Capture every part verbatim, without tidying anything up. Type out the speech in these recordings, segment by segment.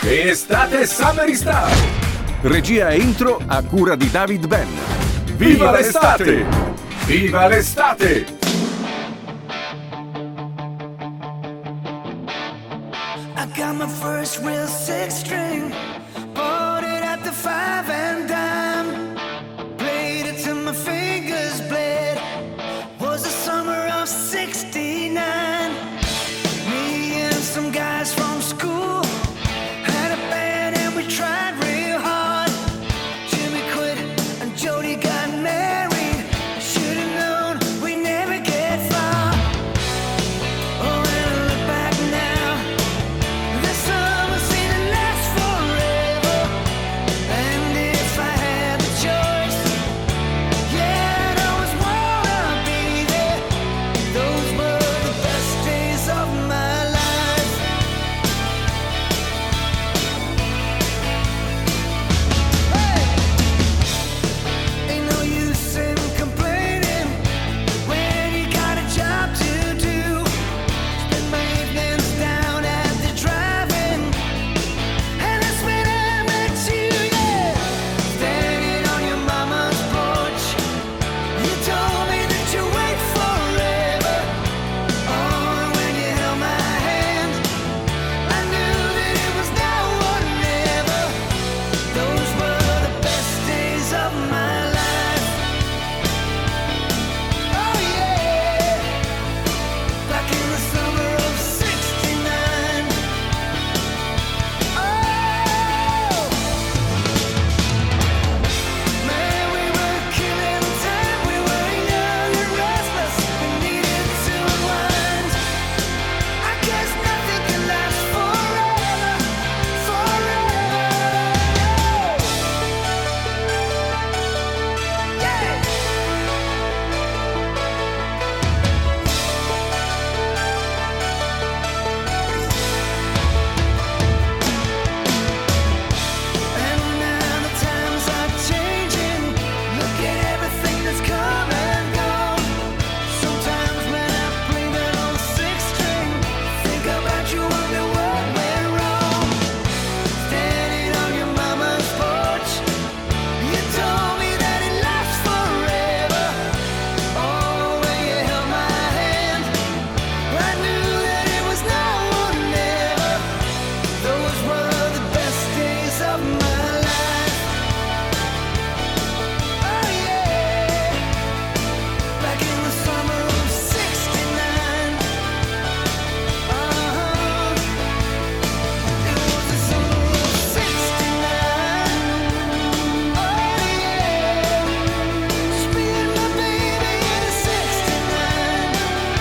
Estate Summer Star. Regia e intro a cura di David Ben. Viva l'estate! Viva l'estate! I got my first real six string, bought it at the five and dime, played it till my fingers bled, was the summer of sixty-nine. Me and some guys from school had a band and we tried real hard. Jimmy quit and Jody got married, should've known we never get far. Oh, when I look back now, this summer seemed to last forever. And if I had the choice, yeah, I'd always wanna be there. Those were the best days of my life. Hey! Ain't no use in complaining when you got a job to do. Spend my evenings down at the drive-in, and that's when I met you, yeah. Standing on your mama's porch, you told me that you wait forever. Oh, and when you held my hand, I knew that it was now or never. Those were the best days of my life. Oh yeah, back in the summer of sixty-nine. Oh, man, we were killing time. We were young and restless and needed to unwind. I guess nothing can last forever, forever. Yeah. And now the times are changing. Look at everything that's come and gone. Sometimes when I play that old six string, think about you, wonder what went wrong. Standing on your mama's porch, you told me that it lasts forever. Oh, when you held my hand, I knew that it was now or never. Those were the best days of my life. Oh yeah, back in the summer of sixty-nine. Uh-huh, it was the summer of sixty-nine. Oh yeah, just me and my baby in sixty-nine.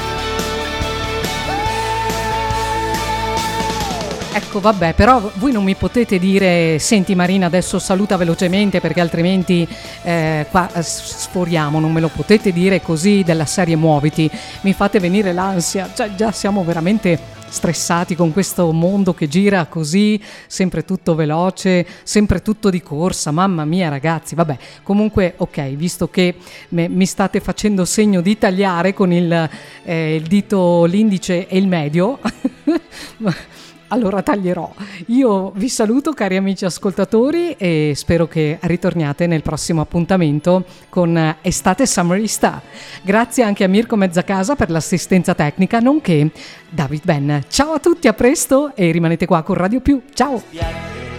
Ecco, vabbè, però voi non mi potete dire: senti Marina, adesso saluta velocemente perché altrimenti eh, qua eh, sforiamo. Non me lo potete dire così della serie muoviti, mi fate venire l'ansia. Cioè, già siamo veramente stressati con questo mondo che gira così, sempre tutto veloce, sempre tutto di corsa. Mamma mia ragazzi, vabbè, comunque ok, visto che me- mi state facendo segno di tagliare con il, eh, il dito, l'indice e il medio allora taglierò. Io vi saluto cari amici ascoltatori e spero che ritorniate nel prossimo appuntamento con Estate Summer Star. Grazie anche a Mirko Mezzacasa per l'assistenza tecnica, nonché David Ben. Ciao a tutti, a presto e rimanete qua con Radio Più. Ciao! Spiagge,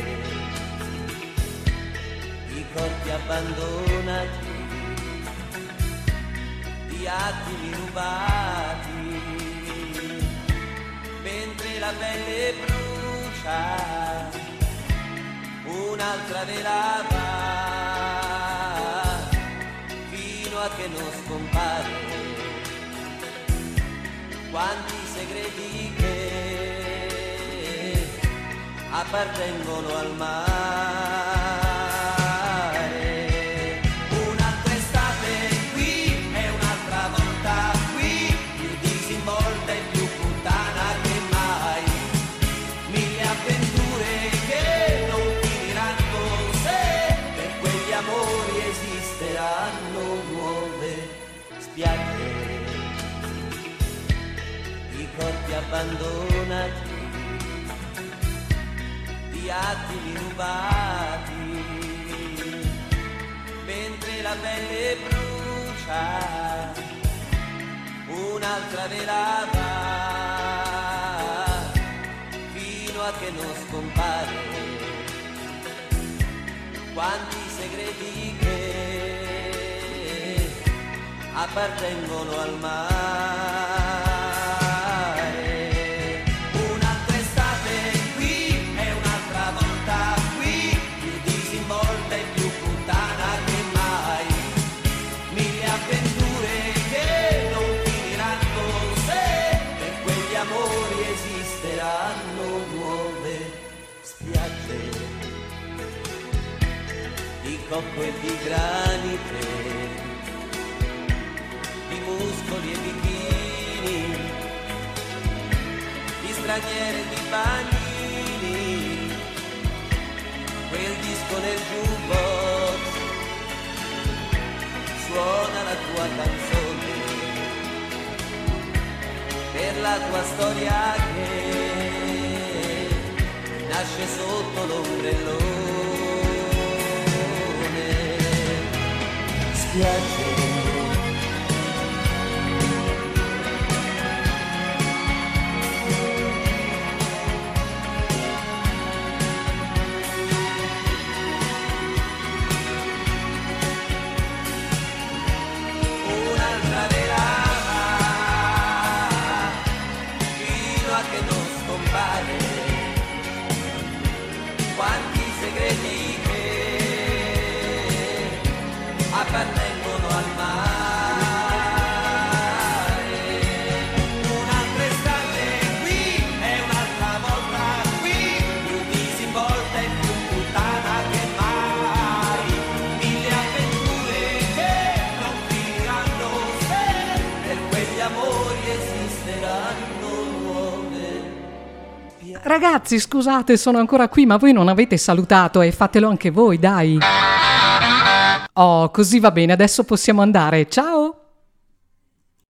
i corpi abbandonati, di attimi rubati, mentre la pelle brucia, un'altra velava, fino a che non scompare. Quanti segreti che appartengono al mare. Un'altra estate qui e un'altra volta qui, più disinvolta e più puttana che mai. Mille avventure che non finiranno se per quegli amori esisteranno nuove spiagge, i corpi abbandonati, di attimi rubati, mentre la pelle brucia, un'altra velava, fino a che non scompare. Quanti segreti che appartengono al mare. Un'altra estate qui e un'altra volta qui, più disinvolta e più puttana che mai. Mille avventure che non finiranno se per quegli amori esisteranno nuove spiagge di cocco e di granite, di muscoli e bikini, di straniere e di bagnini, quel disco nel jukebox suona la tua canzone, per la tua storia che nasce sotto l'ombrellone. Spiagge appartengono al mare. Un'altra estate qui e un'altra volta qui, più disinvolta e più puttana che mai. Mille avventure che non finiranno se per quegli amori esisteranno nuove. Ragazzi, scusate, sono ancora qui, ma voi non avete salutato e fatelo anche voi, dai. Oh, così va bene, adesso possiamo andare. Ciao!